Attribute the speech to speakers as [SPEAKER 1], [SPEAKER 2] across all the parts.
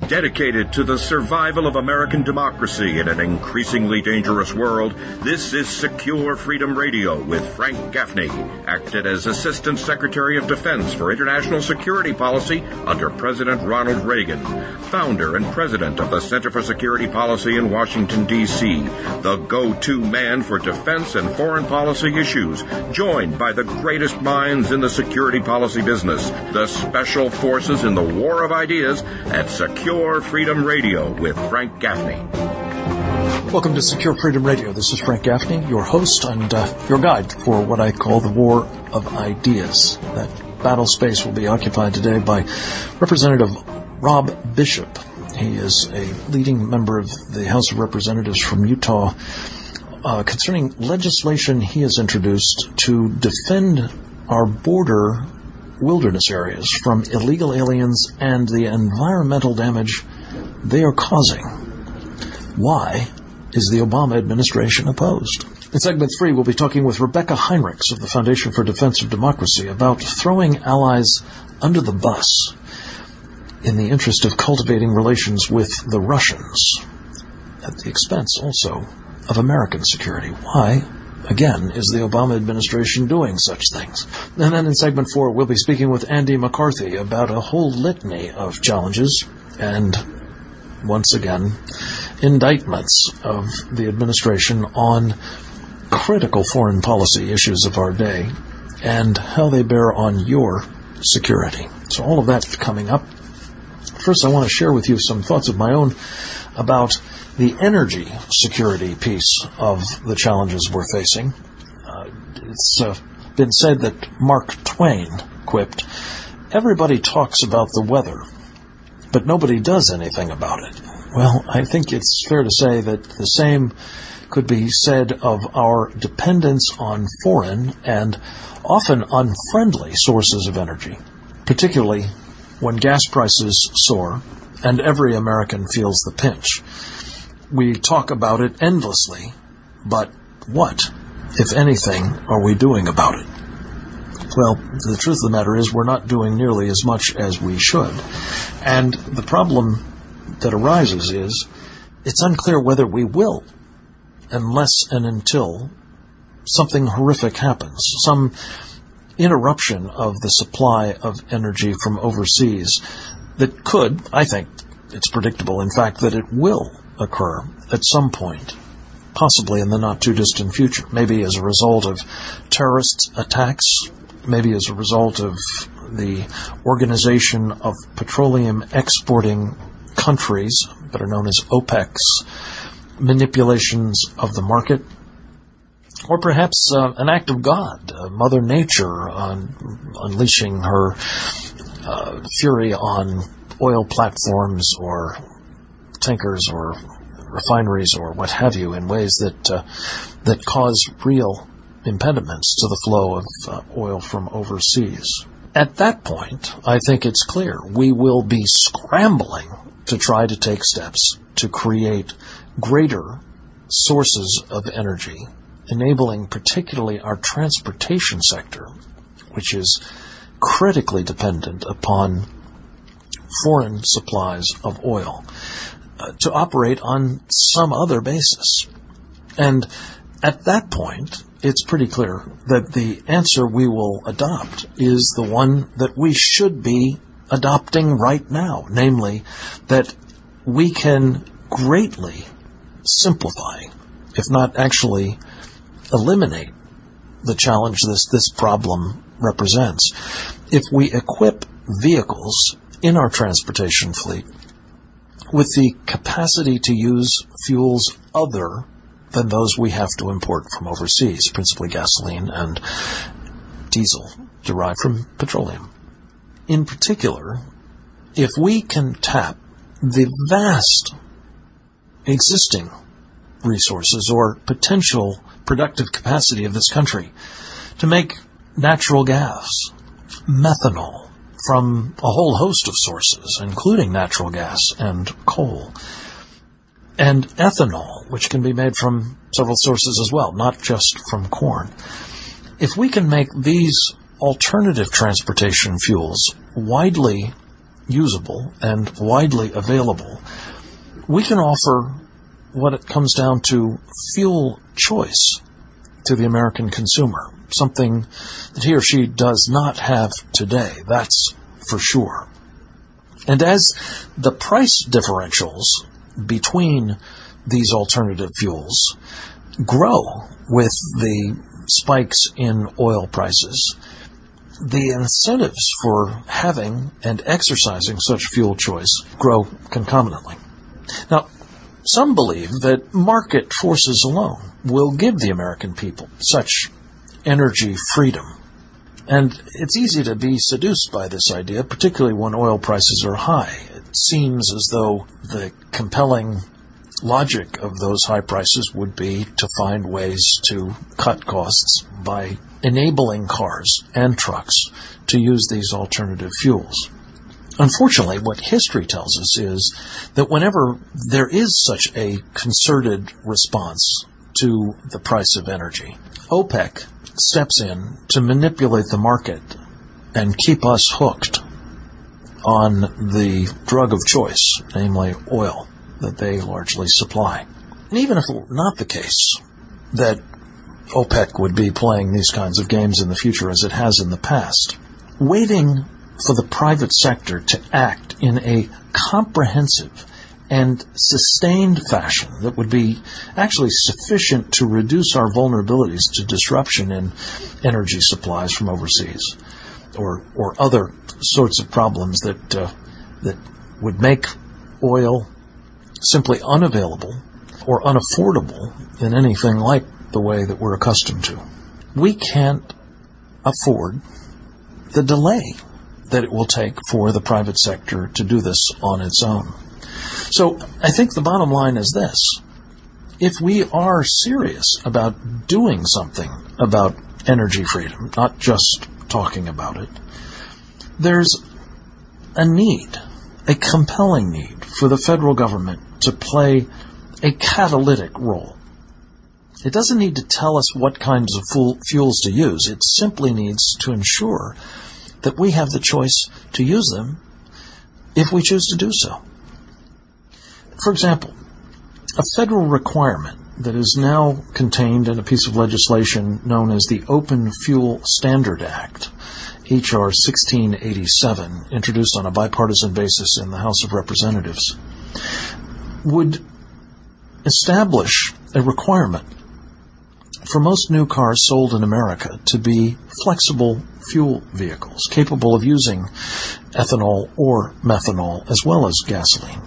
[SPEAKER 1] Dedicated to the survival of American democracy in an increasingly dangerous world, this is Secure Freedom Radio with Frank Gaffney, acted as Assistant Secretary of Defense for International Security Policy under President Ronald Reagan, founder and president of the Center for Security Policy in Washington, D.C., the go-to man for defense and foreign policy issues, joined by the greatest minds in the security policy business, the special forces in the war of ideas at Secure Freedom Radio with Frank Gaffney.
[SPEAKER 2] Welcome to Secure Freedom Radio. This is Frank Gaffney, your host and your guide for what I call the war of ideas. That battle space will be occupied today by Representative Rob Bishop. He is a leading member of the House of Representatives from Utah concerning legislation he has introduced to defend our border wilderness areas from illegal aliens and the environmental damage they are causing. Why is the Obama administration opposed? In segment 3, we'll be talking with Rebecca Heinrichs of the Foundation for Defense of Democracy about throwing allies under the bus in the interest of cultivating relations with the Russians at the expense also of American security. Why, again, is the Obama administration doing such things? And then in segment 4, we'll be speaking with Andy McCarthy about a whole litany of challenges and, once again, indictments of the administration on critical foreign policy issues of our day and how they bear on your security. So all of that coming up. First, I want to share with you some thoughts of my own about the energy security piece of the challenges we're facing. It's been said that Mark Twain quipped, "Everybody talks about the weather, but nobody does anything about it." Well, I think it's fair to say that the same could be said of our dependence on foreign and often unfriendly sources of energy, particularly when gas prices soar and every American feels the pinch. We talk about it endlessly, but what, if anything, are we doing about it? Well, the truth of the matter is we're not doing nearly as much as we should. And the problem that arises is it's unclear whether we will, unless and until something horrific happens, some interruption of the supply of energy from overseas that could, I think it's predictable, in fact, that it will occur at some point, possibly in the not-too-distant future, maybe as a result of terrorist attacks, maybe as a result of the organization of petroleum exporting countries that are known as OPEC's manipulations of the market, or perhaps an act of God, Mother Nature unleashing her fury on oil platforms or tankers or refineries or what have you in ways that cause real impediments to the flow of oil from overseas. At that point, I think it's clear we will be scrambling to try to take steps to create greater sources of energy, enabling particularly our transportation sector, which is critically dependent upon foreign supplies of oil, to operate on some other basis. And at that point, it's pretty clear that the answer we will adopt is the one that we should be adopting right now, namely that we can greatly simplify, if not actually eliminate, the challenge this problem represents if we equip vehicles in our transportation fleet with the capacity to use fuels other than those we have to import from overseas, principally gasoline and diesel derived from petroleum. In particular, if we can tap the vast existing resources or potential productive capacity of this country to make natural gas, methanol, from a whole host of sources, including natural gas and coal, and ethanol, which can be made from several sources as well, not just from corn. If we can make these alternative transportation fuels widely usable and widely available, we can offer what it comes down to fuel choice to the American consumer, something that he or she does not have today, that's for sure. And as the price differentials between these alternative fuels grow with the spikes in oil prices, the incentives for having and exercising such fuel choice grow concomitantly. Now, some believe that market forces alone will give the American people such energy freedom. And it's easy to be seduced by this idea, particularly when oil prices are high. It seems as though the compelling logic of those high prices would be to find ways to cut costs by enabling cars and trucks to use these alternative fuels. Unfortunately, what history tells us is that whenever there is such a concerted response to the price of energy, OPEC steps in to manipulate the market and keep us hooked on the drug of choice, namely oil, that they largely supply. And even if it were not the case that OPEC would be playing these kinds of games in the future as it has in the past, waiting for the private sector to act in a comprehensive and sustained fashion that would be actually sufficient to reduce our vulnerabilities to disruption in energy supplies from overseas or other sorts of problems that would make oil simply unavailable or unaffordable in anything like the way that we're accustomed to. We can't afford the delay that it will take for the private sector to do this on its own. So I think the bottom line is this. If we are serious about doing something about energy freedom, not just talking about it, there's a need, a compelling need for the federal government to play a catalytic role. It doesn't need to tell us what kinds of fuels to use. It simply needs to ensure that we have the choice to use them if we choose to do so. For example, a federal requirement that is now contained in a piece of legislation known as the Open Fuel Standard Act, H.R. 1687, introduced on a bipartisan basis in the House of Representatives, would establish a requirement for most new cars sold in America to be flexible fuel vehicles, capable of using ethanol or methanol as well as gasoline.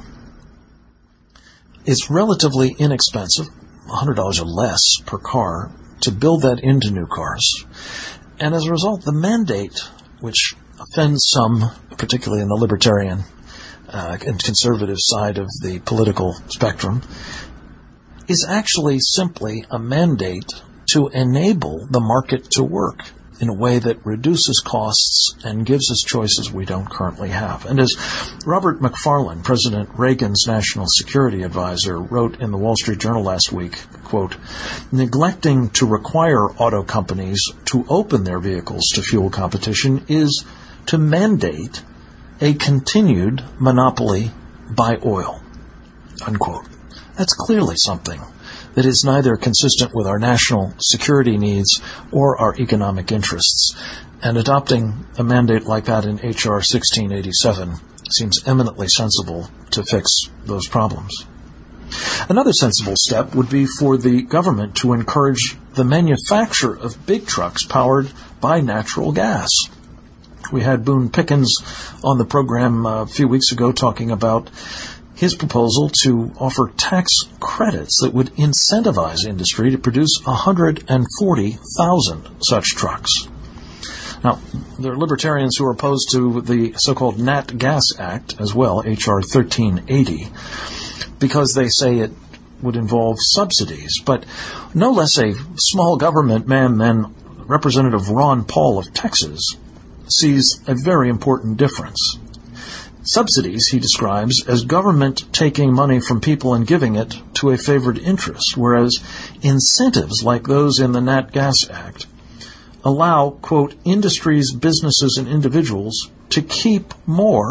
[SPEAKER 2] It's relatively inexpensive, $100 or less per car, to build that into new cars. And as a result, the mandate, which offends some, particularly in the libertarian and conservative side of the political spectrum, is actually simply a mandate to enable the market to work in a way that reduces costs and gives us choices we don't currently have. And as Robert McFarlane, President Reagan's national security advisor, wrote in the Wall Street Journal last week, quote, neglecting to require auto companies to open their vehicles to fuel competition is to mandate a continued monopoly by oil, unquote. That's clearly something that is neither consistent with our national security needs or our economic interests. And adopting a mandate like that in H.R. 1687 seems eminently sensible to fix those problems. Another sensible step would be for the government to encourage the manufacture of big trucks powered by natural gas. We had Boone Pickens on the program a few weeks ago talking about his proposal to offer tax credits that would incentivize industry to produce 140,000 such trucks. Now, there are libertarians who are opposed to the so-called Nat Gas Act as well, H.R. 1380, because they say it would involve subsidies. But no less a small government man than Representative Ron Paul of Texas sees a very important difference. Subsidies, he describes, as government taking money from people and giving it to a favored interest, whereas incentives like those in the Nat Gas Act allow, quote, industries, businesses, and individuals to keep more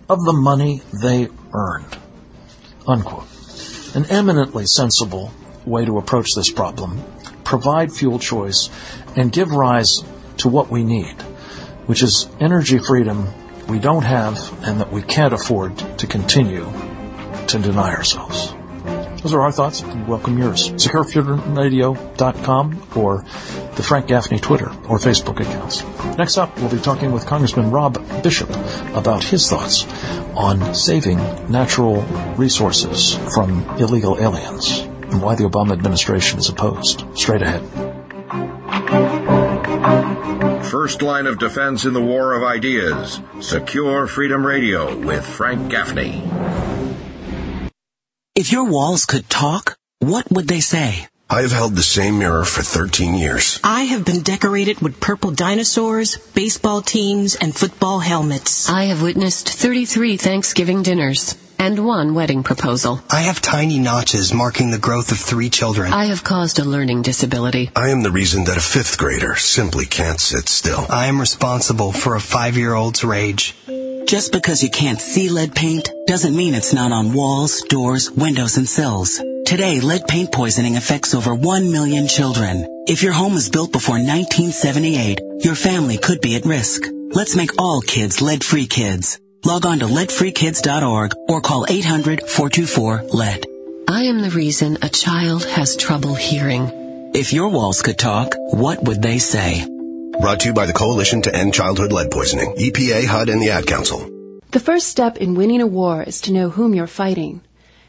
[SPEAKER 2] of the money they earned. Unquote. An eminently sensible way to approach this problem, provide fuel choice, and give rise to what we need, which is energy freedom we don't have and that we can't afford to continue to deny ourselves. Those are our thoughts. Welcome yours. SecureFreedomRadio.com or the Frank Gaffney Twitter or Facebook accounts. Next up, we'll be talking with Congressman Rob Bishop about his thoughts on saving natural resources from illegal aliens and why the Obama administration is opposed. Straight ahead.
[SPEAKER 1] First line of defense in the war of ideas. Secure Freedom Radio with Frank Gaffney.
[SPEAKER 3] If your walls could talk, what would they say?
[SPEAKER 4] I have held the same mirror for 13 years.
[SPEAKER 3] I have been decorated with purple dinosaurs, baseball teams, and football helmets.
[SPEAKER 5] I have witnessed 33 Thanksgiving dinners and 1 wedding proposal.
[SPEAKER 6] I have tiny notches marking the growth of 3 children.
[SPEAKER 5] I have caused a learning disability.
[SPEAKER 4] I am the reason that a 5th grader simply can't sit still.
[SPEAKER 6] I am responsible for a 5-year-old's rage.
[SPEAKER 3] Just because you can't see lead paint doesn't mean it's not on walls, doors, windows, and sills. Today, lead paint poisoning affects over 1 million children. If your home was built before 1978, your family could be at risk. Let's make all kids lead-free kids. Log on to leadfreekids.org or call 800-424-LEAD.
[SPEAKER 5] I am the reason a child has trouble hearing.
[SPEAKER 3] If your walls could talk, what would they say?
[SPEAKER 4] Brought to you by the Coalition to End Childhood Lead Poisoning, EPA, HUD, and the Ad Council.
[SPEAKER 7] The first step in winning a war is to know whom you're fighting.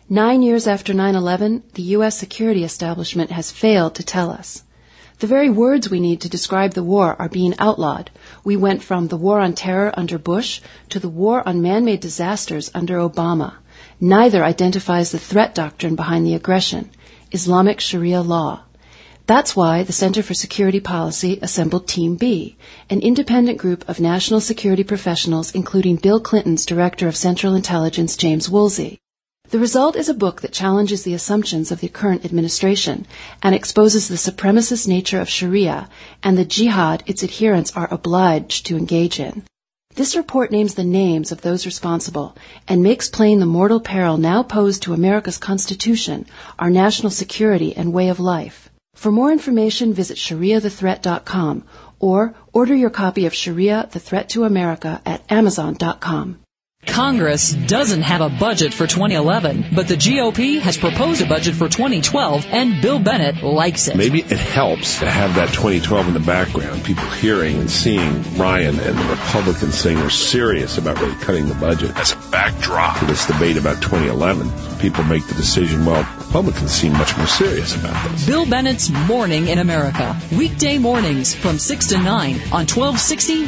[SPEAKER 7] 9 years after 9/11, the U.S. security establishment has failed to tell us. The very words we need to describe the war are being outlawed. We went from the war on terror under Bush to the war on man-made disasters under Obama. Neither identifies the threat doctrine behind the aggression, Islamic Sharia law. That's why the Center for Security Policy assembled Team B, an independent group of national security professionals, including Bill Clinton's Director of Central Intelligence, James Woolsey. The result is a book that challenges the assumptions of the current administration and exposes the supremacist nature of Sharia and the jihad its adherents are obliged to engage in. This report names the names of those responsible and makes plain the mortal peril now posed to America's Constitution, our national security, and way of life. For more information, visit ShariaTheThreat.com or order your copy of Sharia, The Threat to America at Amazon.com.
[SPEAKER 8] Congress doesn't have a budget for 2011, but the GOP has proposed a budget for 2012, and Bill Bennett likes it.
[SPEAKER 9] Maybe it helps to have that 2012 in the background, people hearing and seeing Ryan and the Republicans saying they're serious about really cutting the budget.
[SPEAKER 4] As a backdrop
[SPEAKER 9] to this debate about 2011, people make the decision, well, Republicans seem much more serious about this.
[SPEAKER 8] Bill Bennett's Morning in America. Weekday mornings from 6 to 9 on 1260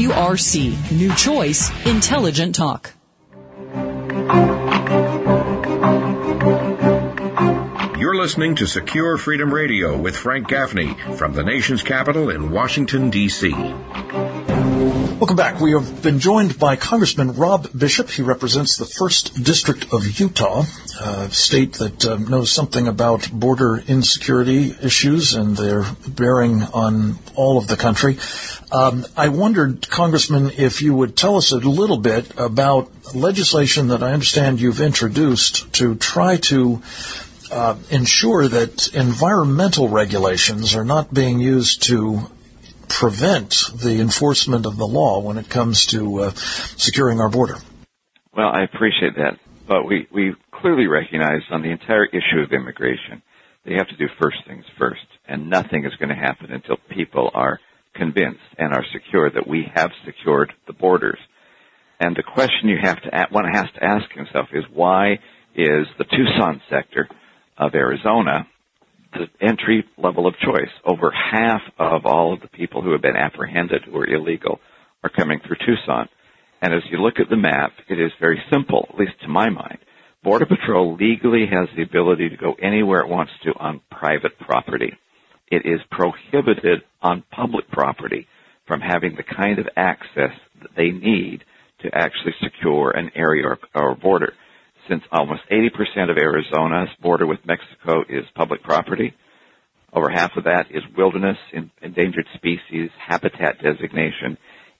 [SPEAKER 8] WRC. New choice, intelligent talk.
[SPEAKER 1] You're listening to Secure Freedom Radio with Frank Gaffney from the nation's capital in Washington, D.C.
[SPEAKER 2] Welcome back. We have been joined by Congressman Rob Bishop. He represents the 1st District of Utah, a state that knows something about border insecurity issues and their bearing on all of the country. I wondered, Congressman, if you would tell us a little bit about legislation that I understand you've introduced to try to ensure that environmental regulations are not being used to prevent the enforcement of the law when it comes to securing our border.
[SPEAKER 10] Well, I appreciate that. But we clearly recognize on the entire issue of immigration, they have to do first things first. And nothing is going to happen until people are convinced and are secure that we have secured the borders. And the question one has to ask himself is, why is the Tucson sector of Arizona the entry level of choice? Over half of all of the people who have been apprehended who are illegal are coming through Tucson. And as you look at the map, it is very simple, at least to my mind. Border Patrol legally has the ability to go anywhere it wants to on private property. It is prohibited on public property from having the kind of access that they need to actually secure an area or border. Since almost 80% of Arizona's border with Mexico is public property, over half of that is wilderness, endangered species, habitat designation.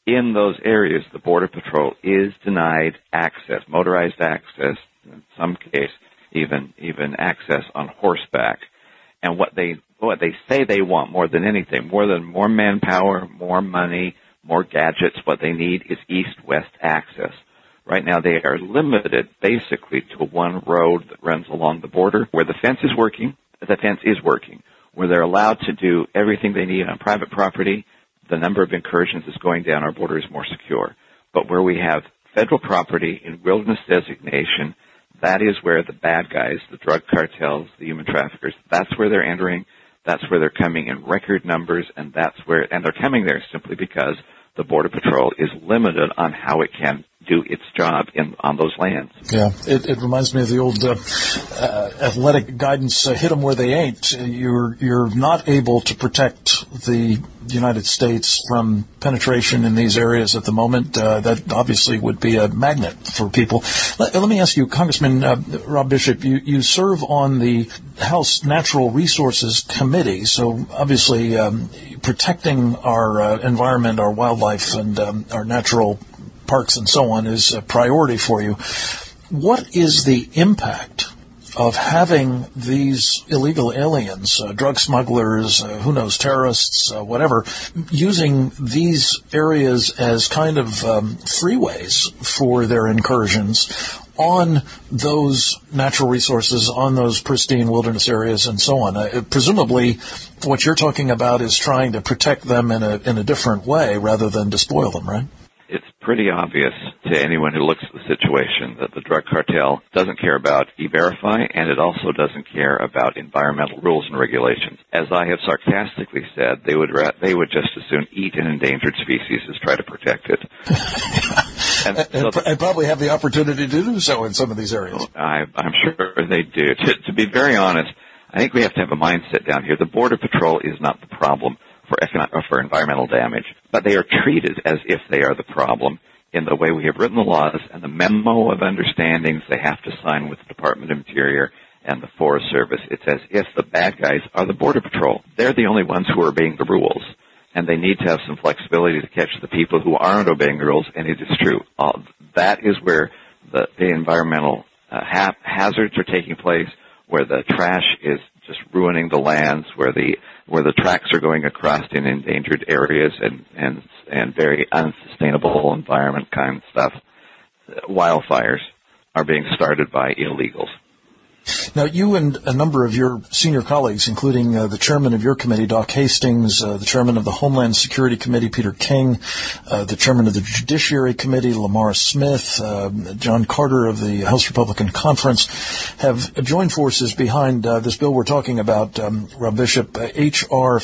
[SPEAKER 10] in those areas, the Border Patrol is denied access, motorized access, in some case, even access on horseback. And what they say they want more than anything, more manpower, more money, more gadgets, what they need is east-west access. Right now they are limited basically to one road that runs along the border where the fence is working. Where they're allowed to do everything they need on private property, the number of incursions is going down. Our border is more secure. But where we have federal property in wilderness designation, that is where the bad guys, the drug cartels, the human traffickers, that's where they're entering. That's where they're coming in record numbers, and they're coming there simply because the Border Patrol is limited on how it can do its job on those lands.
[SPEAKER 2] Yeah, it reminds me of the old athletic guidance, hit them where they ain't. You're not able to protect the United States from penetration in these areas at the moment. That obviously would be a magnet for people. Let me ask you, Congressman Rob Bishop, you serve on the House Natural Resources Committee, so obviously protecting our environment, our wildlife, and our natural parks and so on is a priority for you. What is the impact of having these illegal aliens, drug smugglers, who knows, terrorists, whatever, using these areas as kind of freeways for their incursions on those natural resources, on those pristine wilderness areas and so on? Presumably what you're talking about is trying to protect them in a different way rather than despoil them, right?
[SPEAKER 10] It's pretty obvious to anyone who looks at the situation that the drug cartel doesn't care about E-Verify, and it also doesn't care about environmental rules and regulations. As I have sarcastically said, they would just as soon eat an endangered species as try to protect it.
[SPEAKER 2] and probably have the opportunity to do so in some of these areas.
[SPEAKER 10] I'm sure they do. To be very honest, I think we have to have a mindset down here. The Border Patrol is not the problem for environmental damage, but they are treated as if they are the problem in the way we have written the laws and the memo of understandings they have to sign with the Department of Interior and the Forest Service. It's as if the bad guys are the Border Patrol. They're the only ones who are obeying the rules, and they need to have some flexibility to catch the people who aren't obeying the rules, and it is true. That is where the environmental hazards are taking place, where the trash is just ruining the lands, where the tracks are going across in endangered areas and very unsustainable environment kind of stuff. Wildfires are being started by illegals.
[SPEAKER 2] Now, you and a number of your senior colleagues, including the chairman of your committee, Doc Hastings, the chairman of the Homeland Security Committee, Peter King, the chairman of the Judiciary Committee, Lamar Smith, John Carter of the House Republican Conference, have joined forces behind this bill we're talking about, Rob Bishop, H.R.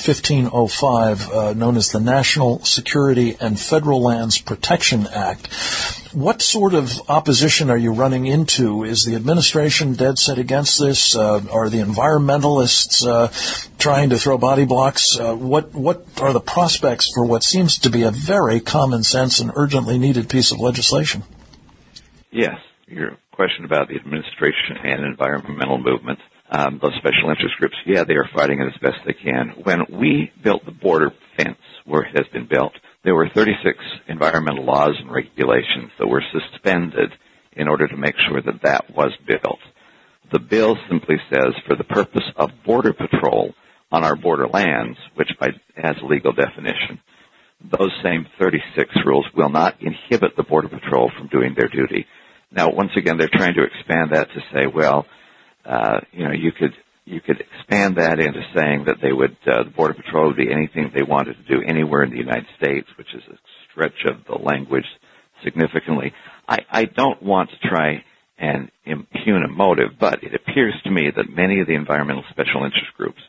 [SPEAKER 2] 1505, known as the National Security and Federal Lands Protection Act. What sort of opposition are you running into? Is the administration dead set against this? Are the environmentalists trying to throw body blocks? What are the prospects for what seems to be a very common sense and urgently needed piece of legislation?
[SPEAKER 10] Yes, your question about the administration and environmental movements, those special interest groups, yeah, they are fighting it as best they can. When we built the border fence where it has been built, there were 36 environmental laws and regulations that were suspended in order to make sure that that was built. The bill simply says, for the purpose of Border Patrol on our border lands, which has a legal definition, those same 36 rules will not inhibit the Border Patrol from doing their duty. Now, once again, they're trying to expand that to say, well, you could expand that into saying that they would, the Border Patrol would be anything they wanted to do anywhere in the United States, which is a stretch of the language significantly. I don't want to try and impugn a motive, but it appears to me that many of the environmental special interest groups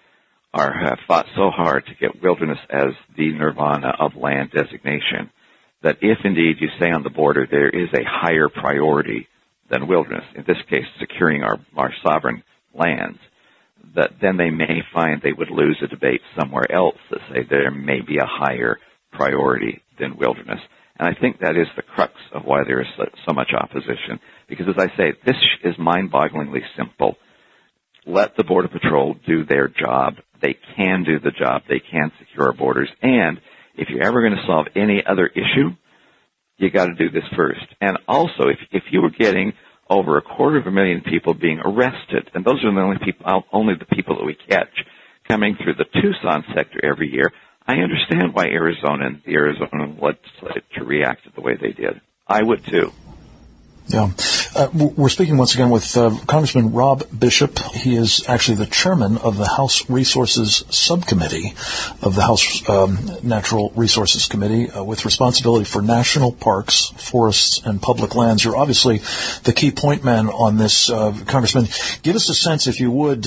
[SPEAKER 10] have fought so hard to get wilderness as the nirvana of land designation that if indeed you say on the border there is a higher priority than wilderness, in this case securing our sovereign lands, that then they may find they would lose a debate somewhere else that say there may be a higher priority than wilderness. And I think that is the crux of why there is so much opposition. Because as I say, this is mind-bogglingly simple. Let the Border Patrol do their job. They can do the job. They can secure our borders. And if you're ever going to solve any other issue, you got to do this first. And also, if you were getting over 250,000 people being arrested, and those are only the people that we catch coming through the Tucson sector every year, I understand why the Arizona legislature reacted the way they did. I would too.
[SPEAKER 2] Yeah. We're speaking once again with Congressman Rob Bishop. He is actually the chairman of the House Resources Subcommittee of the House Natural Resources Committee with responsibility for national parks, forests, and public lands. You're obviously the key point man on this, Congressman. Give us a sense, if you would,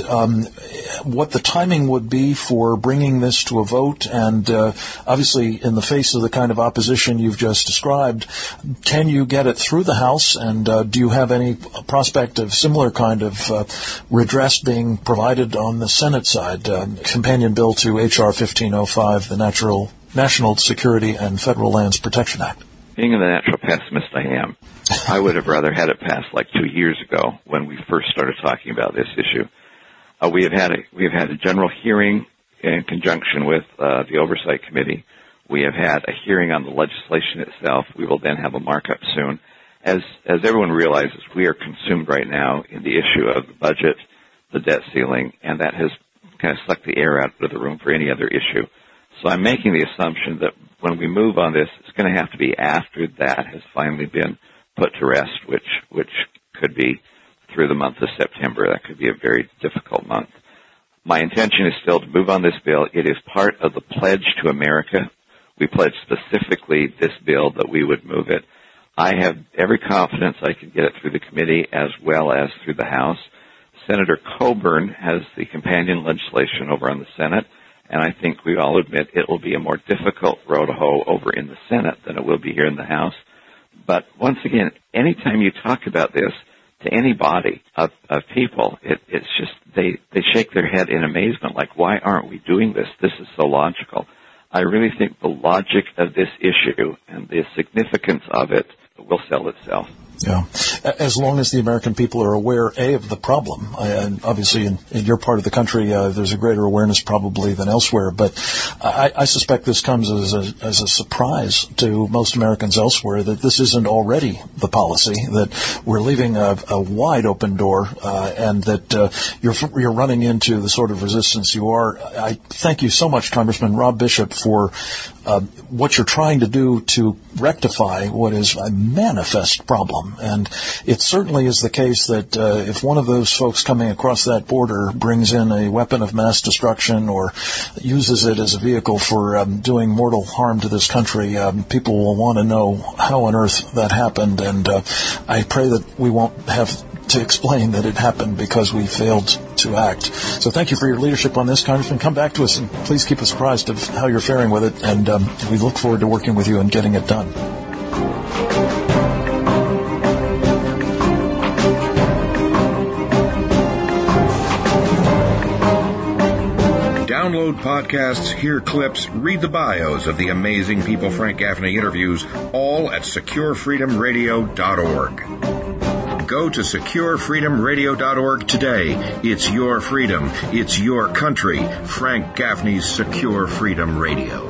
[SPEAKER 2] what the timing would be for bringing this to a vote, and obviously in the face of the kind of opposition you've just described, can you get it through the House, and do you have any prospect of similar kind of redress being provided on the Senate side? Companion bill to H.R. 1505, the National Security and Federal Lands Protection Act.
[SPEAKER 10] Being the natural pessimist I am, I would have rather had it passed like 2 years ago when we first started talking about this issue. We have had a general hearing in conjunction with the Oversight Committee. We have had a hearing on the legislation itself. We will then have a markup soon. As everyone realizes, we are consumed right now in the issue of the budget, the debt ceiling, and that has kind of sucked the air out of the room for any other issue. So I'm making the assumption that when we move on this, it's going to have to be after that has finally been put to rest, which could be through the month of September. That could be a very difficult month. My intention is still to move on this bill. It is part of the Pledge to America. We pledged specifically this bill that we would move it. I have every confidence I can get it through the committee as well as through the House. Senator Coburn has the companion legislation over on the Senate, and I think we all admit it will be a more difficult row to hoe over in the Senate than it will be here in the House. But once again, anytime you talk about this to any body of people, it's just they shake their head in amazement, like, why aren't we doing this? This is so logical. I really think the logic of this issue and the significance of it will sell itself.
[SPEAKER 2] Yeah. As long as the American people are aware, of the problem. And obviously in your part of the country, there's a greater awareness probably than elsewhere. But I suspect this comes as a surprise to most Americans elsewhere that this isn't already the policy, that we're leaving a wide open door, and that you're running into the sort of resistance you are. I thank you so much, Congressman Rob Bishop, for what you're trying to do to rectify what is a manifest problem. And it certainly is the case that if one of those folks coming across that border brings in a weapon of mass destruction or uses it as a vehicle for doing mortal harm to this country, people will want to know how on earth that happened. And I pray that we won't have to explain that it happened because we failed to act. So thank you for your leadership on this, Congressman. Come back to us and please keep us apprised of how you're faring with it. And we look forward to working with you and getting it done.
[SPEAKER 1] Download podcasts, hear clips, read the bios of the amazing people Frank Gaffney interviews, all at SecureFreedomRadio.org. Go to SecureFreedomRadio.org today. It's your freedom. It's your country. Frank Gaffney's Secure Freedom Radio.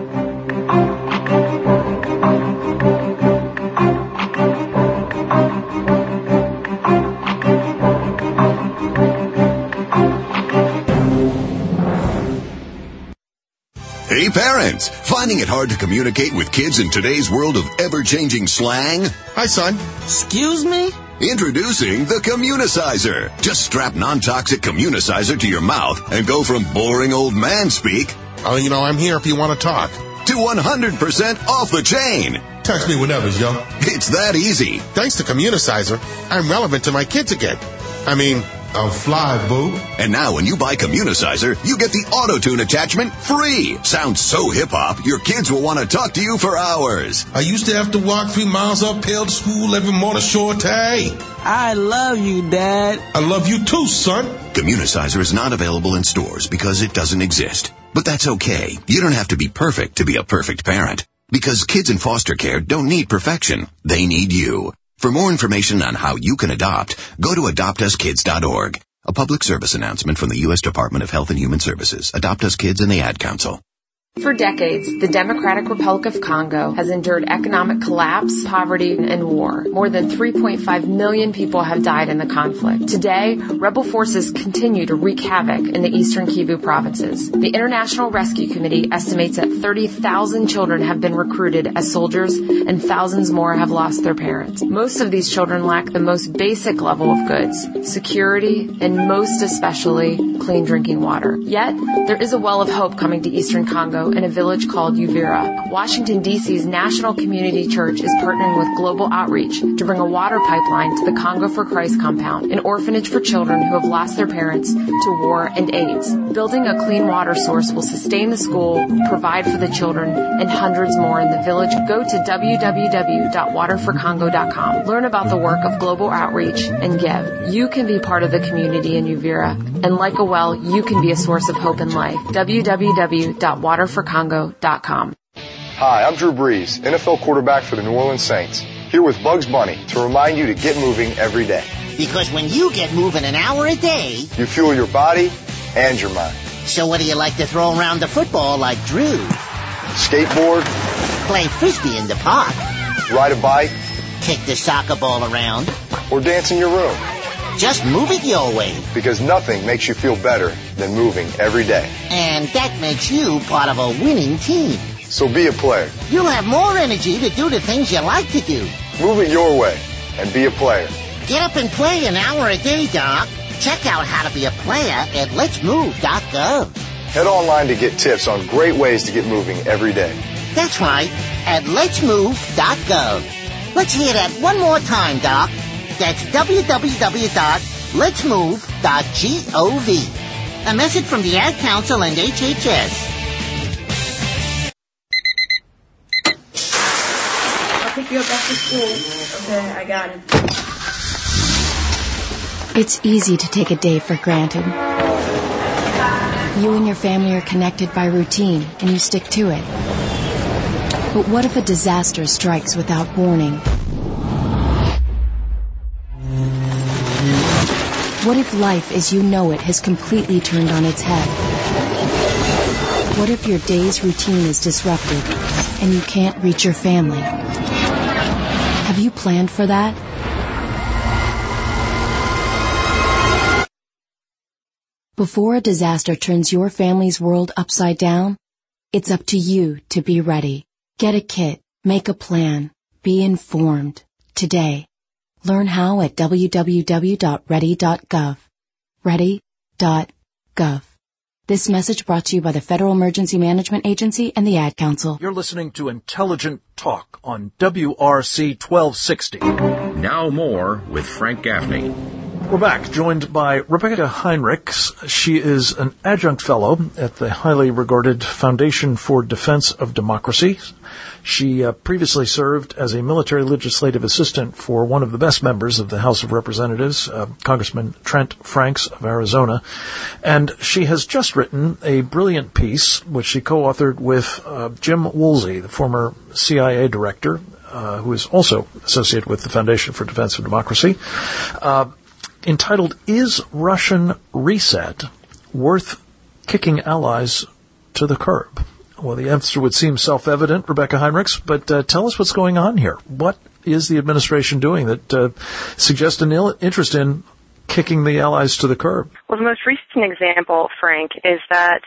[SPEAKER 11] Hey parents, finding it hard to communicate with kids in today's world of ever-changing slang?
[SPEAKER 12] Hi son.
[SPEAKER 13] Excuse me?
[SPEAKER 11] Introducing the Communicizer. Just strap non-toxic Communicizer to your mouth and go from boring old man speak,
[SPEAKER 12] I'm here if you want to talk,
[SPEAKER 11] to 100% off the chain.
[SPEAKER 12] Text me whenever, yo.
[SPEAKER 11] It's that easy.
[SPEAKER 12] Thanks to Communicizer, I'm relevant to my kids again. I'm fly, boo.
[SPEAKER 11] And now when you buy Communicizer, you get the auto-tune attachment free. Sounds so hip-hop, your kids will want to talk to you for hours.
[SPEAKER 12] I used to have to walk 3 miles uphill to school every morning, shorty.
[SPEAKER 13] I love you, Dad.
[SPEAKER 12] I love you too, son.
[SPEAKER 11] Communicizer is not available in stores because it doesn't exist. But that's okay. You don't have to be perfect to be a perfect parent. Because kids in foster care don't need perfection. They need you. For more information on how you can adopt, go to adoptuskids.org. A public service announcement from the U.S. Department of Health and Human Services, Adopt Us Kids, and the Ad Council.
[SPEAKER 14] For decades, the Democratic Republic of Congo has endured economic collapse, poverty, and war. More than 3.5 million people have died in the conflict. Today, rebel forces continue to wreak havoc in the eastern Kivu provinces. The International Rescue Committee estimates that 30,000 children have been recruited as soldiers and thousands more have lost their parents. Most of these children lack the most basic level of goods, security, and most especially clean drinking water. Yet, there is a well of hope coming to eastern Congo in a village called Uvira. Washington, D.C.'s National Community Church is partnering with Global Outreach to bring a water pipeline to the Congo for Christ compound, an orphanage for children who have lost their parents to war and AIDS. Building a clean water source will sustain the school, provide for the children, and hundreds more in the village. Go to www.waterforcongo.com. Learn about the work of Global Outreach and give. You can be part of the community in Uvira, and like a well, you can be a source of hope and life. www.waterforcongo.com.
[SPEAKER 15] Hi, I'm Drew Brees, NFL quarterback for the New Orleans Saints, here with Bugs Bunny to remind you to get moving every day.
[SPEAKER 16] Because when you get moving an hour a day,
[SPEAKER 15] you fuel your body and your mind.
[SPEAKER 16] So what do you like to throw around the football like Drew?
[SPEAKER 15] Skateboard.
[SPEAKER 16] Play frisbee in the park.
[SPEAKER 15] Ride a bike.
[SPEAKER 16] Kick the soccer ball around.
[SPEAKER 15] Or dance in your room.
[SPEAKER 16] Just move it your way.
[SPEAKER 15] Because nothing makes you feel better than moving every day.
[SPEAKER 16] And that makes you part of a winning team.
[SPEAKER 15] So be a player.
[SPEAKER 16] You'll have more energy to do the things you like to do.
[SPEAKER 15] Move it your way and be a player.
[SPEAKER 16] Get up and play an hour a day, Doc. Check out how to be a player at letsmove.gov.
[SPEAKER 15] Head online to get tips on great ways to get moving every day.
[SPEAKER 16] That's right, at letsmove.gov. Let's hear that one more time, Doc. That's www.letsmove.gov. A message from the Ad Council and HHS.
[SPEAKER 17] I'll pick you up after school. Okay, I got it.
[SPEAKER 7] It's easy to take a day for granted. You and your family are connected by routine, and you stick to it. But what if a disaster strikes without warning? What if life as you know it has completely turned on its head? What if your day's routine is disrupted and you can't reach your family? Have you planned for that? Before a disaster turns your family's world upside down, it's up to you to be ready. Get a kit, make a plan, be informed. Today. Learn how at www.ready.gov. Ready.gov. This message brought to you by the Federal Emergency Management Agency and the Ad Council.
[SPEAKER 2] You're listening to Intelligent Talk on WRC 1260.
[SPEAKER 1] Now more with Frank Gaffney.
[SPEAKER 2] We're back, joined by Rebecca Heinrichs. She is an adjunct fellow at the highly regarded Foundation for Defense of Democracy. She previously served as a military legislative assistant for one of the best members of the House of Representatives, Congressman Trent Franks of Arizona. And she has just written a brilliant piece, which she co-authored with Jim Woolsey, the former CIA director, who is also associated with the Foundation for Defense of Democracy, entitled, Is Russian Reset Worth Kicking Allies to the Curb? Well, the answer would seem self-evident, Rebecca Heinrichs, but tell us what's going on here. What is the administration doing that suggests an interest in kicking the allies to the curb?
[SPEAKER 18] Well, the most recent example, Frank, is that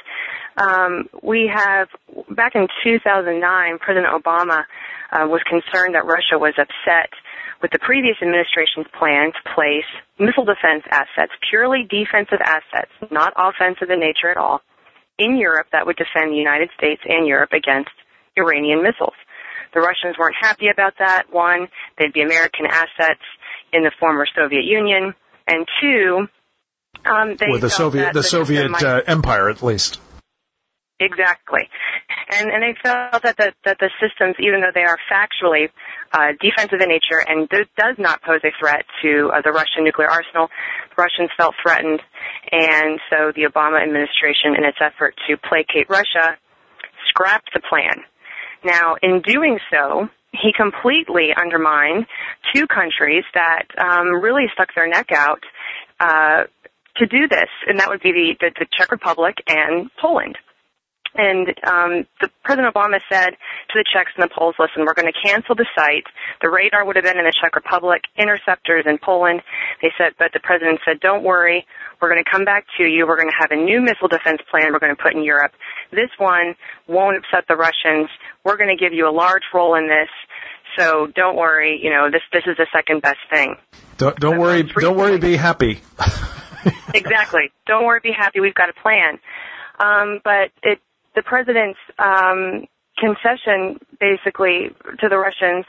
[SPEAKER 18] we have, back in 2009, President Obama was concerned that Russia was upset with the previous administration's plan to place missile defense assets, purely defensive assets, not offensive in nature at all, in Europe that would defend the United States and Europe against Iranian missiles. The Russians weren't happy about that. One, they'd be American assets in the former Soviet Union, and two, they
[SPEAKER 2] the Soviet Empire, at least.
[SPEAKER 18] Exactly. And they felt that the systems, even though they are factually defensive in nature and does not pose a threat to the Russian nuclear arsenal, the Russians felt threatened, and so the Obama administration, in its effort to placate Russia, scrapped the plan. Now, in doing so, he completely undermined two countries that really stuck their neck out to do this, and that would be the Czech Republic and Poland. And President Obama said to the Czechs and the Poles, listen, we're going to cancel the site. The radar would have been in the Czech Republic, interceptors in Poland. They said, but the president said, don't worry, we're going to come back to you. We're going to have a new missile defense plan we're going to put in Europe. This one won't upset the Russians. We're going to give you a large role in this. So don't worry, this is the second best thing.
[SPEAKER 2] Don't worry, be happy.
[SPEAKER 18] Exactly. Don't worry, be happy. We've got a plan. But the president's concession, basically, to the Russians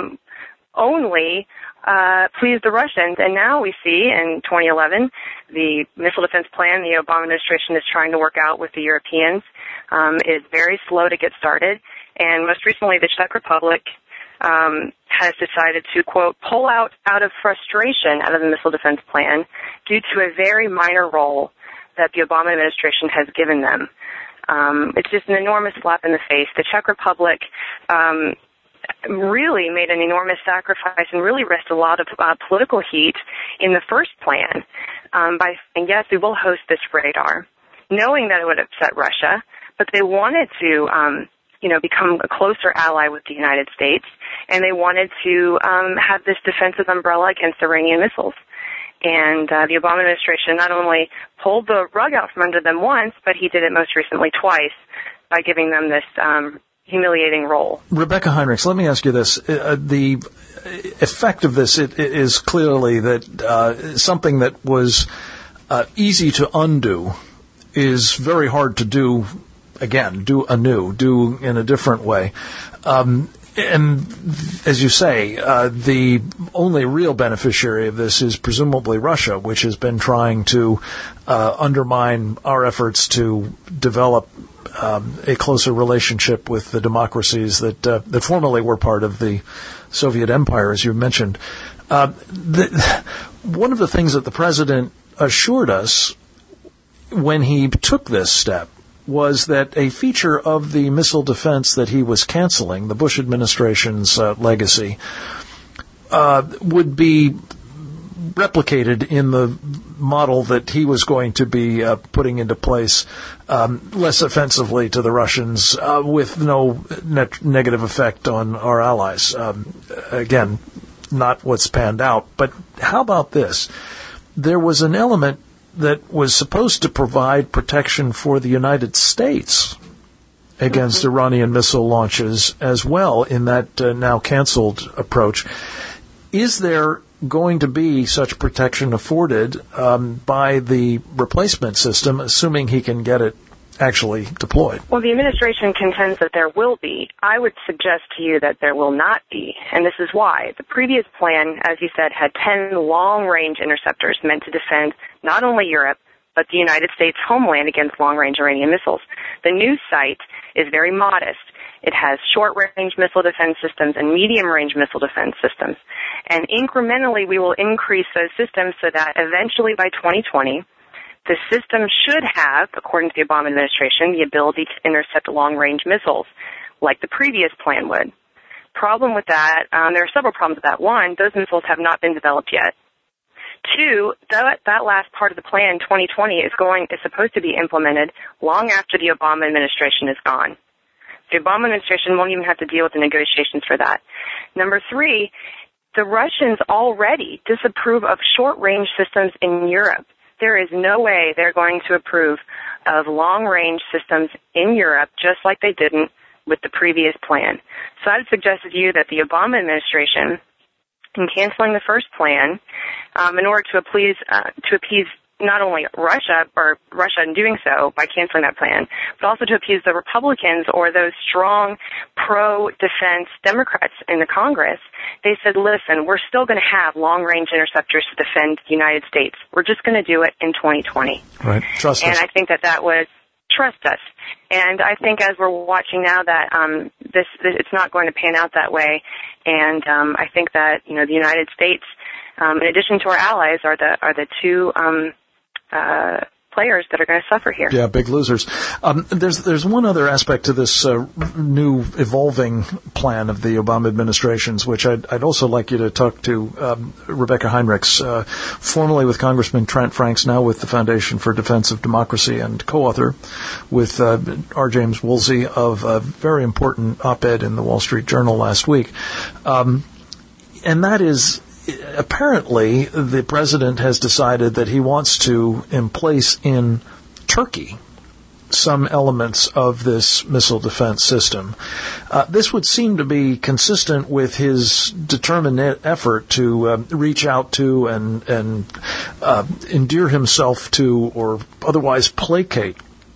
[SPEAKER 18] only pleased the Russians. And now we see in 2011 the missile defense plan the Obama administration is trying to work out with the Europeans is very slow to get started. And most recently, the Czech Republic has decided to, quote, pull out of frustration out of the missile defense plan due to a very minor role that the Obama administration has given them. It's just an enormous slap in the face. The Czech Republic really made an enormous sacrifice and really risked a lot of political heat in the first plan by saying, yes, we will host this radar, knowing that it would upset Russia, but they wanted to become a closer ally with the United States, and they wanted to have this defensive umbrella against Iranian missiles. And the Obama administration not only pulled the rug out from under them once, but he did it most recently twice by giving them this humiliating role.
[SPEAKER 2] Rebecca Heinrichs, let me ask you this. The effect of this is clearly that something that was easy to undo is very hard to do again, do anew, do in a different way. And as you say, the only real beneficiary of this is presumably Russia, which has been trying to undermine our efforts to develop a closer relationship with the democracies that formerly were part of the Soviet Empire, as you mentioned. One of the things that the president assured us when he took this step was that a feature of the missile defense that he was canceling, the Bush administration's legacy, would be replicated in the model that he was going to be putting into place less offensively to the Russians with no negative effect on our allies. Again, not what's panned out. But how about this? There was an element that was supposed to provide protection for the United States against Iranian missile launches as well in that now canceled approach. Is there going to be such protection afforded by the replacement system, assuming he can get it actually deployed?
[SPEAKER 18] Well, the administration contends that there will be. I would suggest to you that there will not be, and this is why. The previous plan, as you said, had 10 long-range interceptors meant to defend not only Europe, but the United States homeland against long-range Iranian missiles. The new site is very modest. It has short-range missile defense systems and medium-range missile defense systems. And incrementally, we will increase those systems so that eventually by 2020, the system should have, according to the Obama administration, the ability to intercept long-range missiles, like the previous plan would. Problem with that, there are several problems with that. One, those missiles have not been developed yet. Two, that last part of the plan, 2020, is supposed to be implemented long after the Obama administration is gone. The Obama administration won't even have to deal with the negotiations for that. Number three, the Russians already disapprove of short-range systems in Europe. There is no way they're going to approve of long-range systems in Europe, just like they didn't with the previous plan. So I would suggest to you that the Obama administration, in canceling the first plan, in order to appease not only Russia in doing so by canceling that plan, but also to appease the Republicans or those strong pro-defense Democrats in the Congress, they said, listen, we're still going to have long-range interceptors to defend the United States. We're just going to do it in 2020.
[SPEAKER 2] Right. Trust us.
[SPEAKER 18] And I think that was trust us. And I think as we're watching now that this it's not going to pan out that way. And I think that the United States, in addition to our allies, are the two players that are going to suffer here.
[SPEAKER 2] Yeah, big losers. There's one other aspect to this new evolving plan of the Obama administration's, which I'd also like you to talk to Rebecca Heinrichs, formerly with Congressman Trent Franks, now with the Foundation for Defense of Democracy, and co-author with R. James Woolsey of a very important op-ed in the Wall Street Journal last week. And that is, apparently, the president has decided that he wants to emplace in Turkey some elements of this missile defense system. This would seem to be consistent with his determined effort to reach out to and endear himself to, or otherwise placate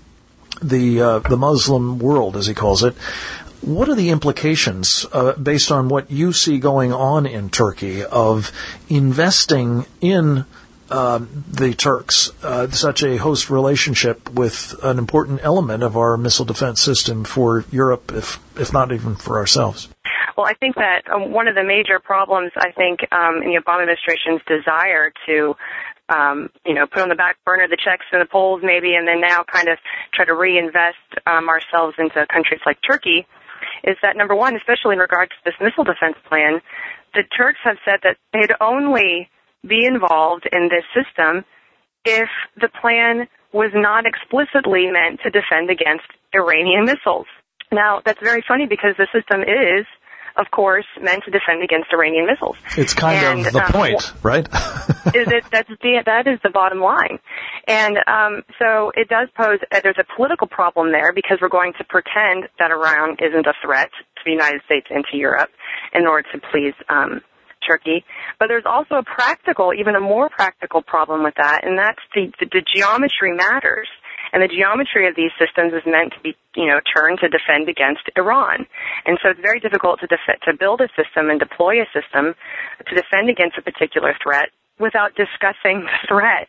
[SPEAKER 2] the Muslim world, as he calls it. What are the implications, based on what you see going on in Turkey, of investing in the Turks, such a host relationship with an important element of our missile defense system for Europe, if not even for ourselves?
[SPEAKER 18] Well, I think that one of the major problems, in the Obama administration's desire to put on the back burner the checks and the polls maybe, and then now kind of try to reinvest ourselves into countries like Turkey, is that, number one, especially in regards to this missile defense plan, the Turks have said that they'd only be involved in this system if the plan was not explicitly meant to defend against Iranian missiles. Now, that's very funny because the system is, of course, meant to defend against Iranian missiles.
[SPEAKER 2] It's kind of the point, right?
[SPEAKER 18] That is the bottom line. And so it does pose, there's a political problem there because we're going to pretend that Iran isn't a threat to the United States and to Europe in order to please Turkey. But there's also a practical, even a more practical problem with that, and that's the geometry matters. And the geometry of these systems is meant to be, turned to defend against Iran. And so it's very difficult to build a system and deploy a system to defend against a particular threat without discussing the threat.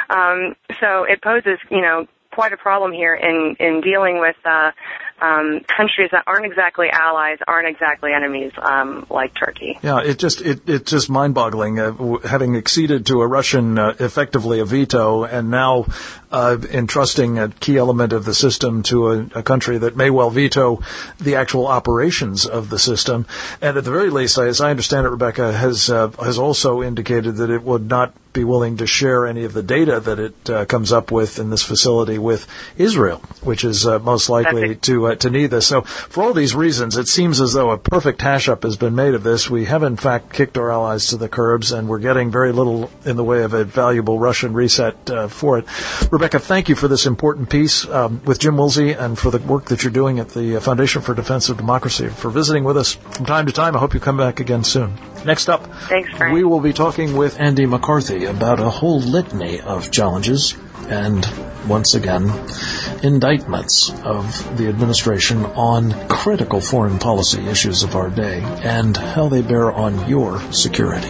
[SPEAKER 18] So it poses, quite a problem here in dealing with countries that aren't exactly allies, aren't exactly enemies, like Turkey.
[SPEAKER 2] Yeah, it's just mind-boggling, having acceded to a Russian, effectively a veto, and now entrusting a key element of the system to a country that may well veto the actual operations of the system. And at the very least, as I understand it, Rebecca has also indicated that it would not be willing to share any of the data that it comes up with in this facility with Israel, which is most likely to need this. So for all these reasons, it seems as though a perfect hash-up has been made of this. We have, in fact, kicked our allies to the curbs, and we're getting very little in the way of a valuable Russian reset for it. Rebecca, thank you for this important piece with Jim Woolsey and for the work that you're doing at the Foundation for Defense of Democracy, for visiting with us from time to time. I hope you come back again soon. Next up,
[SPEAKER 18] thanks, Frank.
[SPEAKER 2] We will be talking with Andy McCarthy about a whole litany of challenges and, once again, indictments of the administration on critical foreign policy issues of our day and how they bear on your security.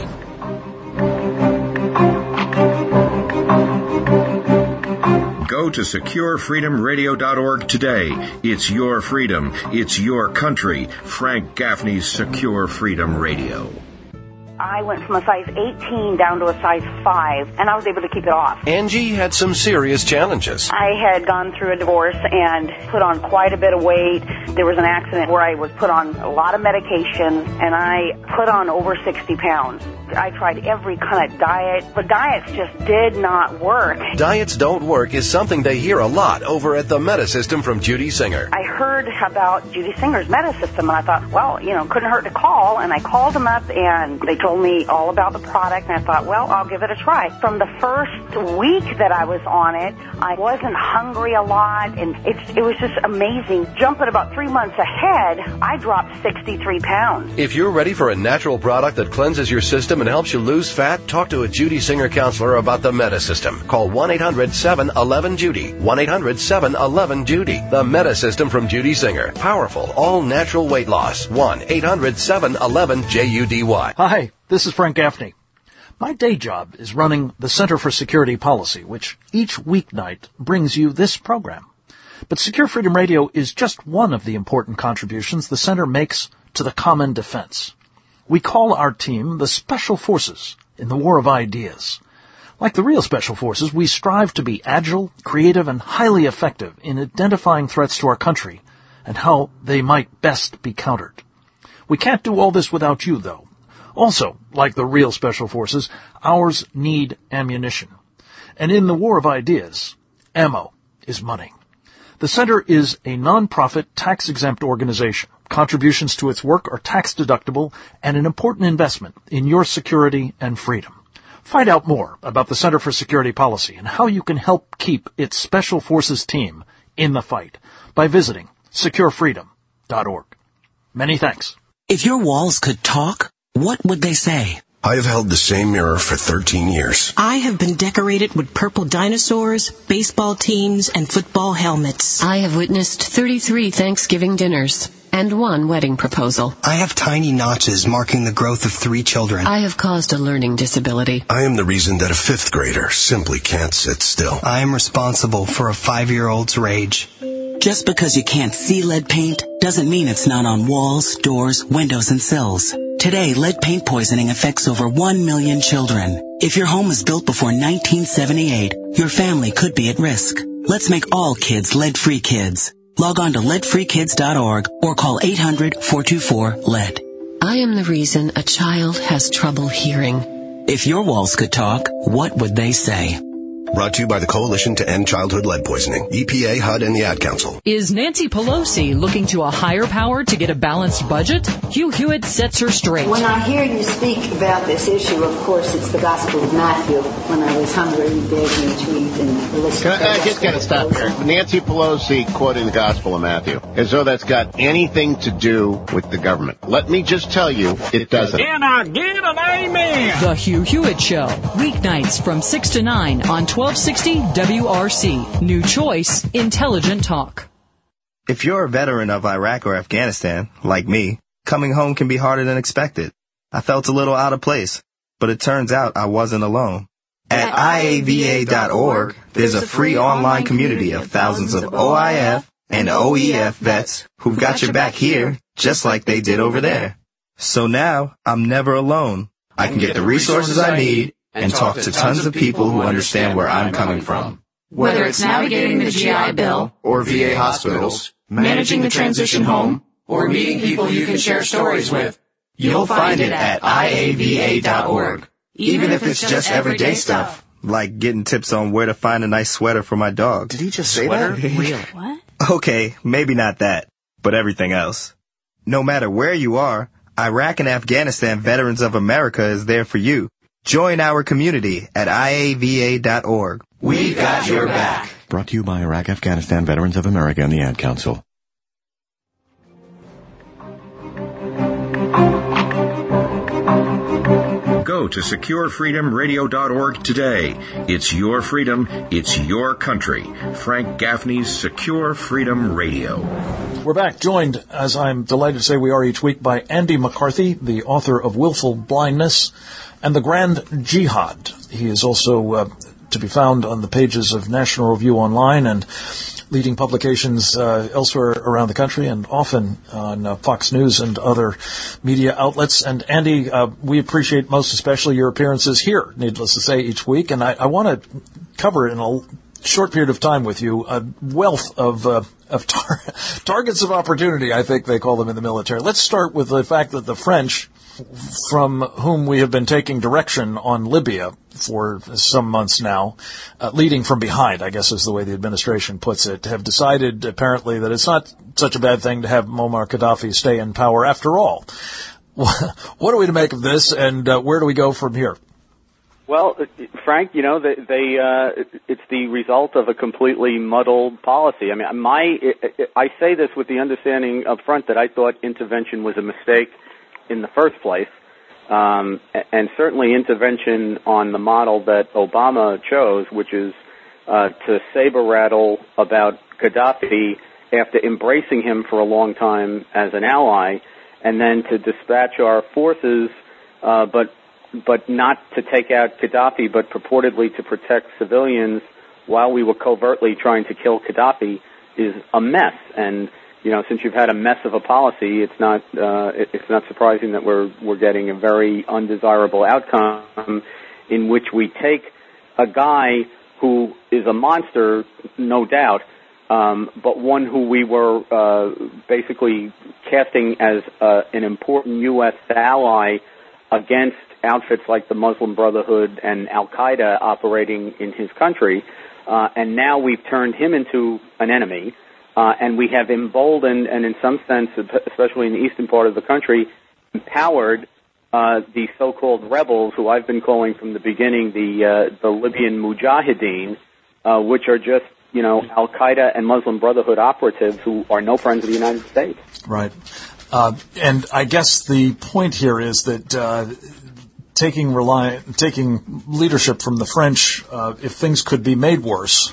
[SPEAKER 1] Go to SecureFreedomRadio.org today. It's your freedom. It's your country. Frank Gaffney's Secure Freedom Radio.
[SPEAKER 19] I went from a size 18 down to a size 5, and I was able to keep it off.
[SPEAKER 20] Angie had some serious challenges.
[SPEAKER 19] I had gone through a divorce and put on quite a bit of weight. There was an accident where I was put on a lot of medication, and I put on over 60 pounds. I tried every kind of diet, but diets just did not work.
[SPEAKER 20] Diets don't work is something they hear a lot over at the Meta System from Judy Singer.
[SPEAKER 19] I heard about Judy Singer's Meta System, and I thought, well, couldn't hurt to call, and I called them up, and they told me all about the product, and I thought, well, I'll give it a try. From the first week that I was on it, I wasn't hungry a lot, and it was just amazing. Jumping about 3 months ahead, I dropped 63 pounds.
[SPEAKER 20] If you're ready for a natural product that cleanses your system and helps you lose fat, talk to a Judy Singer counselor about the Meta System. Call 1-800-711-JUDY. 1-800-711-JUDY. The Meta System from Judy Singer. Powerful, all-natural weight loss. 1-800-711-JUDY.
[SPEAKER 2] Hi, this is Frank Gaffney. My day job is running the Center for Security Policy, which each weeknight brings you this program. But Secure Freedom Radio is just one of the important contributions the Center makes to the common defense. We call our team the Special Forces in the War of Ideas. Like the real Special Forces, we strive to be agile, creative, and highly effective in identifying threats to our country and how they might best be countered. We can't do all this without you, though. Also, like the real Special Forces, ours need ammunition. And in the war of ideas, ammo is money. The Center is a non-profit, tax-exempt organization. Contributions to its work are tax-deductible and an important investment in your security and freedom. Find out more about the Center for Security Policy and how you can help keep its Special Forces team in the fight by visiting securefreedom.org. Many thanks.
[SPEAKER 3] If your walls could talk, what would they say?
[SPEAKER 4] I have held the same mirror for 13 years.
[SPEAKER 21] I have been decorated with purple dinosaurs, baseball teams, and football helmets.
[SPEAKER 5] I have witnessed 33 Thanksgiving dinners and 1 wedding proposal.
[SPEAKER 6] I have tiny notches marking the growth of 3 children.
[SPEAKER 5] I have caused a learning disability.
[SPEAKER 4] I am the reason that a 5th grader simply can't sit still.
[SPEAKER 6] I am responsible for a 5-year-old's rage.
[SPEAKER 3] Just because you can't see lead paint doesn't mean it's not on walls, doors, windows, and sills. Today, lead paint poisoning affects over 1 million children. If your home was built before 1978, your family could be at risk. Let's make all kids lead-free kids. Log on to leadfreekids.org or call 800-424-LEAD.
[SPEAKER 5] I am the reason a child has trouble hearing.
[SPEAKER 3] If your walls could talk, what would they say?
[SPEAKER 4] Brought to you by the Coalition to End Childhood Lead Poisoning, EPA, HUD, and the Ad Council.
[SPEAKER 8] Is Nancy Pelosi looking to a higher power to get a balanced budget? Hugh Hewitt sets her straight.
[SPEAKER 22] When I hear you speak about this issue, of course, it's the Gospel of Matthew. When I was hungry, you gave me to eat and listen.
[SPEAKER 23] I just got to stop here. Nancy Pelosi quoting the Gospel of Matthew, as though that's got anything to do with the government. Let me just tell you, it doesn't.
[SPEAKER 24] Can I get an amen?
[SPEAKER 8] The Hugh Hewitt Show, weeknights from 6 to 9 on 1260 WRC. New choice, intelligent talk.
[SPEAKER 25] If you're a veteran of Iraq or Afghanistan, like me, coming home can be harder than expected. I felt a little out of place, but it turns out I wasn't alone. At IAVA.org, there's a free online community of thousands of OIF and OEF vets who've got your back here, just like they did over there. So now, I'm never alone. I can get the resources I need and talk to tons of people who understand where I'm coming from.
[SPEAKER 26] Whether it's navigating the GI Bill,
[SPEAKER 25] or VA hospitals,
[SPEAKER 26] managing the transition home, or meeting people you can share stories with,
[SPEAKER 25] you'll find it at IAVA.org. Even if it's just everyday stuff, like getting tips on where to find a nice sweater for my dog. Did he just say that? Really?
[SPEAKER 21] What?
[SPEAKER 25] Okay, maybe not that, but everything else. No matter where you are, Iraq and Afghanistan Veterans of America is there for you. Join our community at IAVA.org.
[SPEAKER 26] We've got your back.
[SPEAKER 27] Brought to you by Iraq Afghanistan Veterans of America and the Ad Council.
[SPEAKER 1] Go to SecureFreedomRadio.org today. It's your freedom. It's your country. Frank Gaffney's Secure Freedom Radio.
[SPEAKER 2] We're back, joined, as I'm delighted to say we are each week, by Andy McCarthy, the author of Willful Blindness and The Grand Jihad. He is also to be found on the pages of National Review Online and leading publications elsewhere around the country, and often on Fox News and other media outlets. And Andy, we appreciate most especially your appearances here, needless to say, each week. And I want to cover in a short period of time with you a wealth of targets of opportunity, I think they call them in the military. Let's start with the fact that the French, from whom we have been taking direction on Libya for some months now, leading from behind, I guess is the way the administration puts it, have decided apparently that it's not such a bad thing to have Muammar Gaddafi stay in power after all. What are we to make of this, and where do we go from here?
[SPEAKER 28] Well, Frank, you know, it's the result of a completely muddled policy. I mean, I say this with the understanding up front that I thought intervention was a mistake in the first place, and certainly intervention on the model that Obama chose, which is to saber rattle about Gaddafi after embracing him for a long time as an ally, and then to dispatch our forces, but not to take out Gaddafi, but purportedly to protect civilians while we were covertly trying to kill Gaddafi, is a mess. And you know, since you've had a mess of a policy, it's not surprising that we're getting a very undesirable outcome in which we take a guy who is a monster, no doubt, but one who we were basically casting as an important U.S. ally against outfits like the Muslim Brotherhood and Al-Qaeda operating in his country. And now we've turned him into an enemy, and we have emboldened and in some sense, especially in the eastern part of the country, empowered the so-called rebels, who I've been calling from the beginning the Libyan Mujahideen, which are just, Al-Qaeda and Muslim Brotherhood operatives who are no friends of the United States.
[SPEAKER 2] Right. And I guess the point here is that taking leadership from the French, if things could be made worse,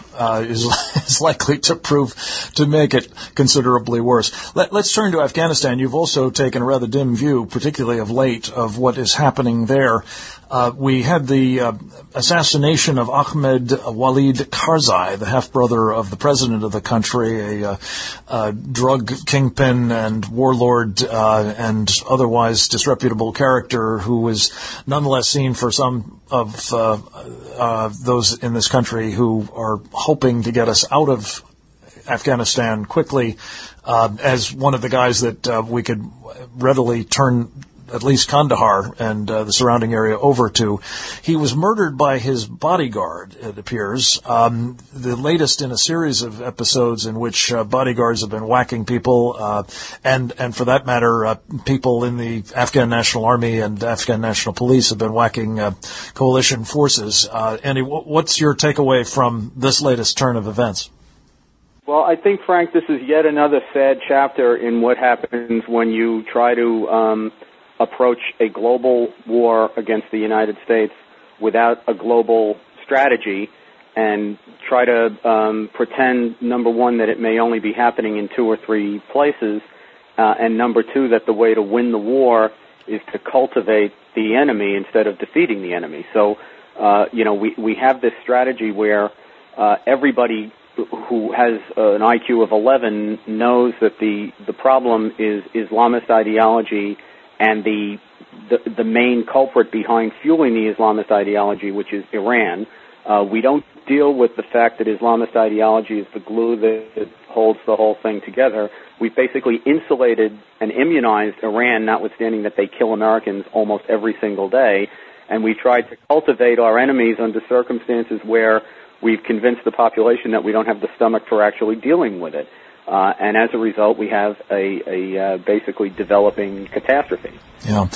[SPEAKER 2] is likely to make it considerably worse. Let's turn to Afghanistan. You've also taken a rather dim view, particularly of late, of what is happening there. We had the assassination of Ahmed Walid Karzai, the half-brother of the president of the country, a drug kingpin and warlord and otherwise disreputable character who was nonetheless seen for some of those in this country who are hoping to get us out of Afghanistan quickly as one of the guys that we could readily turn at least Kandahar and the surrounding area over to. He was murdered by his bodyguard, it appears. The latest in a series of episodes in which bodyguards have been whacking people, and for that matter, people in the Afghan National Army and Afghan National Police have been whacking coalition forces. Andy, what's your takeaway from this latest turn of events?
[SPEAKER 28] Well, I think, Frank, this is yet another sad chapter in what happens when you try to approach a global war against the United States without a global strategy and try to pretend, number one, that it may only be happening in 2 or 3 places, and number two, that the way to win the war is to cultivate the enemy instead of defeating the enemy. So, we have this strategy where everybody who has an IQ of 11 knows that the problem is Islamist ideology and the main culprit behind fueling the Islamist ideology, which is Iran. We don't deal with the fact that Islamist ideology is the glue that holds the whole thing together. We've basically insulated and immunized Iran, notwithstanding that they kill Americans almost every single day. And we tried to cultivate our enemies under circumstances where we've convinced the population that we don't have the stomach for actually dealing with it. And as a result, we have a basically developing catastrophe.
[SPEAKER 2] Yeah.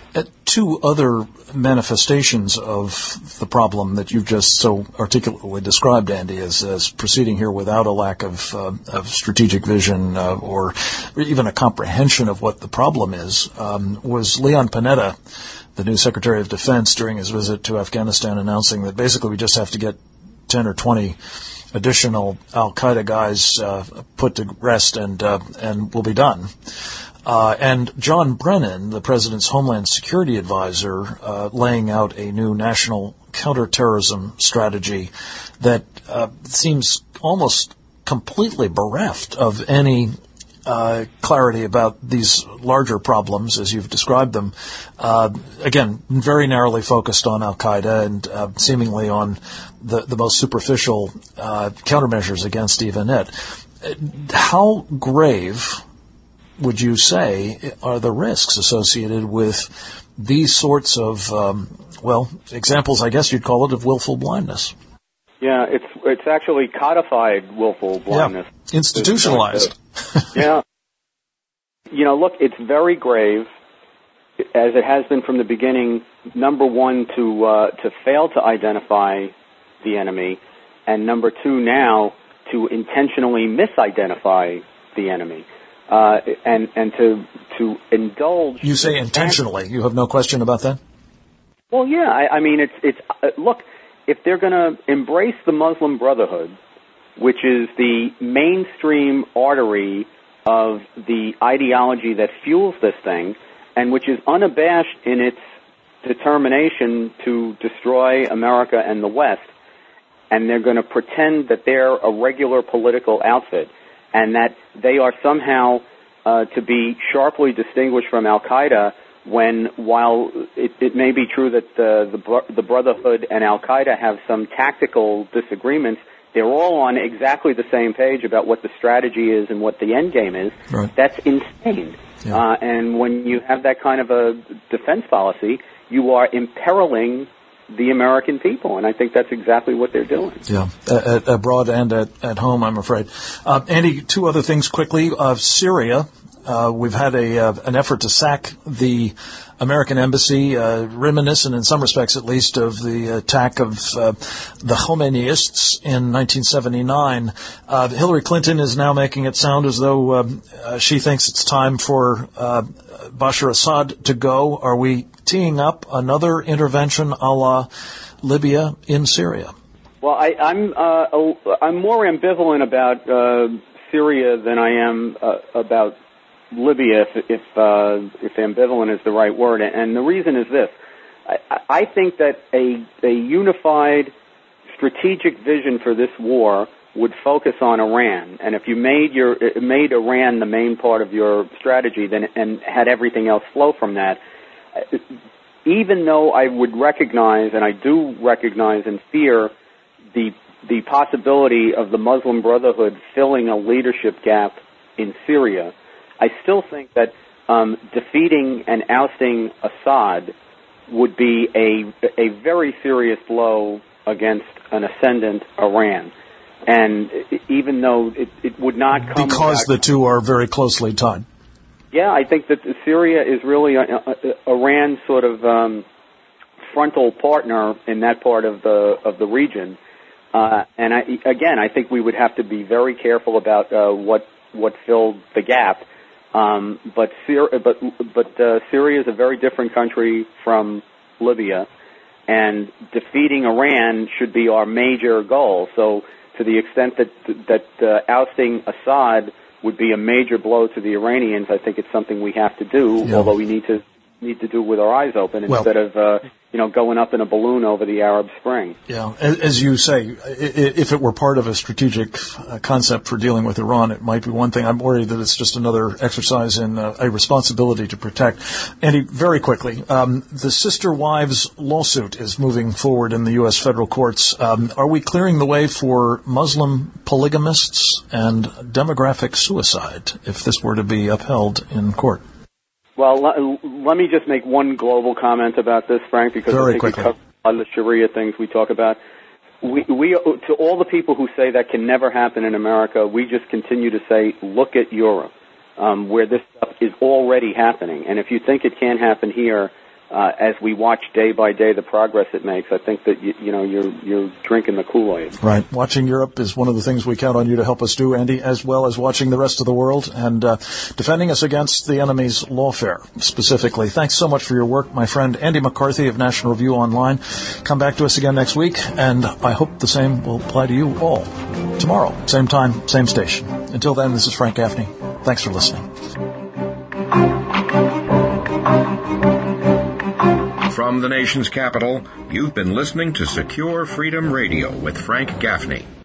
[SPEAKER 2] 2 other manifestations of the problem that you've just so articulately described, Andy, as proceeding here without a lack of strategic vision or even a comprehension of what the problem is, was Leon Panetta, the new Secretary of Defense, during his visit to Afghanistan, announcing that basically we just have to get 10 or 20 additional Al-Qaeda guys put to rest and we'll be done. And John Brennan, the President's Homeland Security Advisor, laying out a new national counterterrorism strategy that seems almost completely bereft of any clarity about these larger problems as you've described them. Again, very narrowly focused on Al-Qaeda and seemingly on the most superficial countermeasures against even it. How grave would you say are the risks associated with these sorts of, examples, I guess you'd call it, of willful blindness?
[SPEAKER 28] Yeah, it's actually codified willful blindness.
[SPEAKER 2] Yeah. Institutionalized.
[SPEAKER 28] Yeah. Look, it's very grave, as it has been from the beginning. Number one, to fail to identify the enemy, and number two, now to intentionally misidentify the enemy, and to indulge.
[SPEAKER 2] You say intentionally. You have no question about that?
[SPEAKER 28] Well, yeah. I mean, it's look, if they're going to embrace the Muslim Brotherhood, which is the mainstream artery of the ideology that fuels this thing, and which is unabashed in its determination to destroy America and the West, and they're going to pretend that they're a regular political outfit and that they are somehow to be sharply distinguished from Al-Qaeda while it may be true that the Brotherhood and Al-Qaeda have some tactical disagreements, they're all on exactly the same page about what the strategy is and what the end game is.
[SPEAKER 2] Right.
[SPEAKER 28] That's insane.
[SPEAKER 2] Yeah.
[SPEAKER 28] And when you have that kind of a defense policy, you are imperiling the American people, and I think that's exactly what they're doing.
[SPEAKER 2] Yeah, abroad and at home, I'm afraid. Andy, two other things quickly. Syria, we've had an effort to sack the American embassy, reminiscent in some respects at least of the attack of the Khomeinyists in 1979. Hillary Clinton is now making it sound as though she thinks it's time for Bashar Assad to go. Are we teeing up another intervention a la Libya in Syria? Well,
[SPEAKER 28] I'm more ambivalent about Syria than I am about Libya, if ambivalent is the right word. And the reason is this: I think that a unified strategic vision for this war would focus on Iran, and if you made Iran the main part of your strategy, then and had everything else flow from that. Even though I would recognize, and I do recognize and fear, the possibility of the Muslim Brotherhood filling a leadership gap in Syria, I still think that defeating and ousting Assad would be a very serious blow against an ascendant Iran. And even though it would not come...
[SPEAKER 2] Because the two are very closely tied.
[SPEAKER 28] Yeah, I think that Syria is really Iran's sort of frontal partner in that part of the region, and I think we would have to be very careful about what filled the gap. But Syria is a very different country from Libya, and defeating Iran should be our major goal. So, to the extent that ousting Assad would be a major blow to the Iranians, I think it's something we have to do, although we need to do it with our eyes open instead of going up in a balloon over the Arab Spring.
[SPEAKER 2] Yeah, as you say, if it were part of a strategic concept for dealing with Iran, it might be one thing. I'm worried that it's just another exercise in a responsibility to protect. Andy, very quickly, the Sister Wives lawsuit is moving forward in the U.S. federal courts. Are we clearing the way for Muslim polygamists and demographic suicide if this were to be upheld in court?
[SPEAKER 28] Well, let me just make one global comment about this, Frank, because I think we cover a lot of the Sharia things we talk about. We to all the people who say that can never happen in America, we just continue to say, look at Europe, where this stuff is already happening. And if you think it can't happen here, as we watch day by day the progress it makes, I think that you're drinking the Kool-Aid.
[SPEAKER 2] Right. Watching Europe is one of the things we count on you to help us do, Andy, as well as watching the rest of the world and defending us against the enemy's lawfare, specifically. Thanks so much for your work, my friend Andy McCarthy of National Review Online. Come back to us again next week, and I hope the same will apply to you all tomorrow, same time, same station. Until then, this is Frank Gaffney. Thanks for listening.
[SPEAKER 1] From the nation's capital, you've been listening to Secure Freedom Radio with Frank Gaffney.